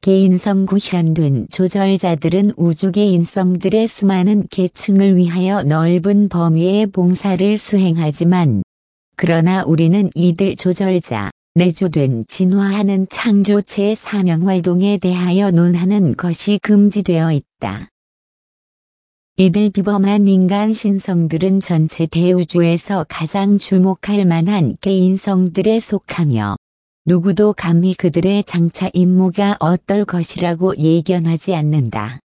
개인성 구현된 조절자들은 우주 개인성들의 수많은 계층을 위하여 넓은 범위의 봉사를 수행하지만, 그러나 우리는 이들 조절자, 내주된 진화하는 창조체의 사명활동에 대하여 논하는 것이 금지되어 있다. 이들 비범한 인간 신성들은 전체 대우주에서 가장 주목할 만한 개인성들에 속하며, 누구도 감히 그들의 장차 임무가 어떨 것이라고 예견하지 않는다.